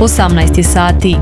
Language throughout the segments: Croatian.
18 sati.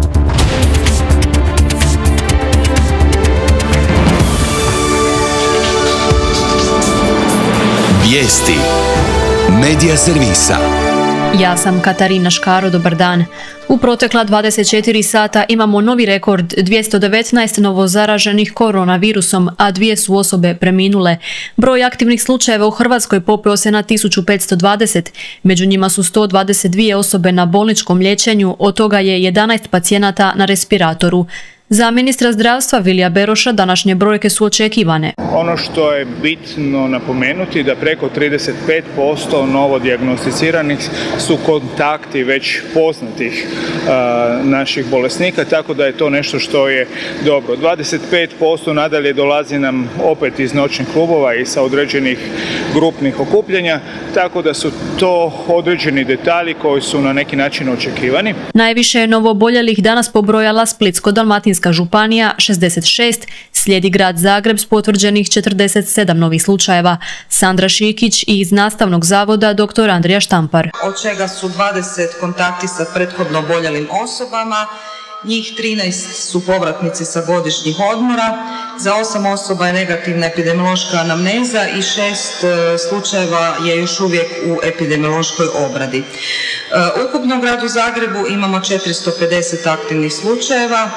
Vijesti Medija servisa. Ja sam Katarina Škaro, dobar dan. U protekla 24 sata imamo novi rekord, 219 novozaraženih koronavirusom, a 2 su osobe preminule. Broj aktivnih slučajeva u Hrvatskoj popeo se na 1520, među njima su 122 osobe na bolničkom liječenju, od toga je 11 pacijenata na respiratoru. Za ministra zdravstva Vilija Beroša današnje brojke su očekivane. Ono što je bitno napomenuti da preko 35% novo dijagnosticiranih su kontakti već poznatih naših bolesnika, tako da je to nešto što je dobro. 25% nadalje dolazi nam opet iz noćnih klubova i sa određenih grupnih okupljanja, tako da su to određeni detalji koji su na neki način očekivani. Najviše je novooboljelih danas pobrojala Splitsko-dalmatinska županija 66, slijedi grad Zagreb s potvrđenih 47 novih slučajeva. Sandra Šikić iz Nastavnog zavoda dr. Andrija Štampar. Od čega su 20 kontakti sa prethodno oboljelim osobama, njih 13 su povratnici sa godišnjih odmora, za 8 osoba je negativna epidemiološka anamneza i 6 slučajeva je još uvijek u epidemiološkoj obradi. Ukupno u gradu Zagrebu imamo 450 aktivnih slučajeva,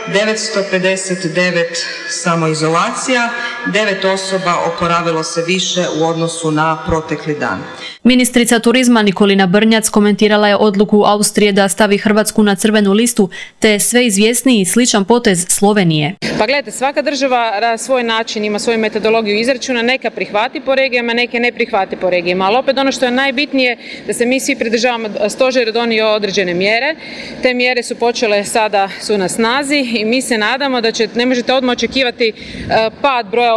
959 samoizolacija, 9 osoba oporavilo se više u odnosu na protekli dan. Ministrica turizma Nikolina Brnjac komentirala je odluku Austrije da stavi Hrvatsku na crvenu listu, te sve izvjesniji sličan potez Slovenije. Pa gledajte, svaka država na svoj način ima svoju metodologiju izračuna, neka prihvati po regijama, neke ne prihvati po regijama, ali opet ono što je najbitnije da se mi svi pridržavamo, stožer je donio određene mjere, te mjere su počele, sada su na snazi i mi se nadamo da ne možete odmah očekivati pad broja